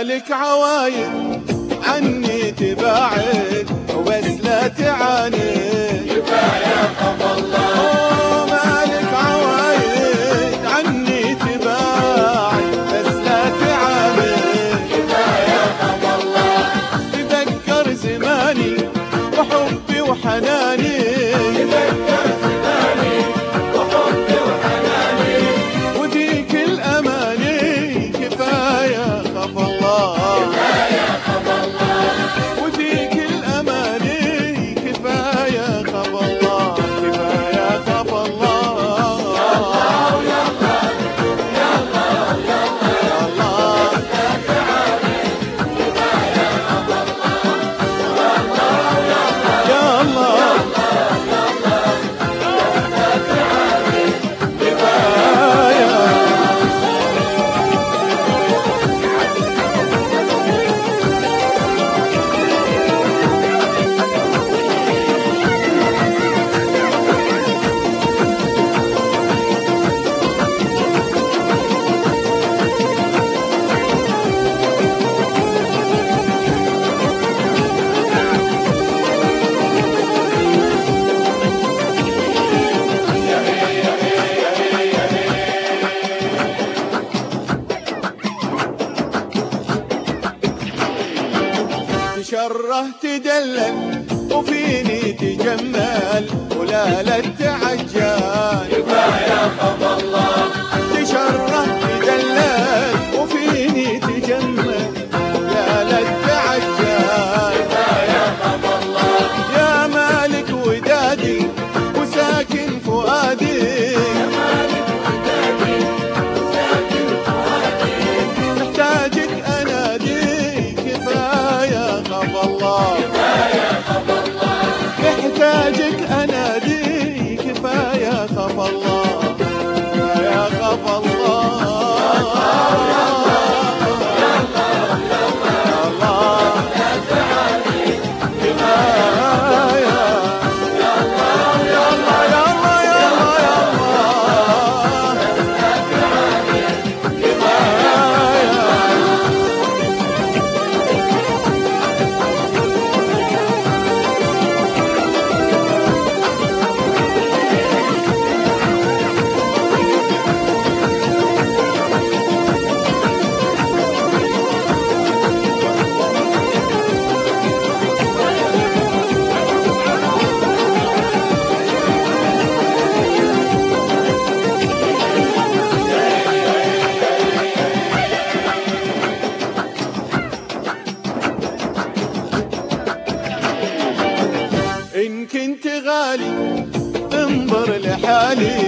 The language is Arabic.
مالك عوايد عني تباعد وبس لا تعاند. كفاية خف الله. مالك عوايد عني تباعد بس لا تعاند. كفاية خف الله. تذكر زماني وحبي وحناني. تذكر زماني وحبي وحناني. وديك الأماني كفاية خف الله. كفاية خف الله. وديك الأماني كفاية خف الله. كفاية خف الله. يلا يلا يلا الله لا تعاني. كفاية خف الله. يا الله لا تعاني. كفاية. تشره تدلل وفيني تجمل ولا لا تعجل. كفاية خف الله. تشره تدلل وفيني تجمل ولا لا تعجل. كفاية خف الله. يا مالك ودادي وساكن فؤادي. محتاجك انادي. كفاية خف الله. كفاية خف الله. محتاجك انادي. كفاية خف الله. كفاية خف الله. الله كفاية. يلا يلا كفاية. إن كنت غالي انظر لحالي.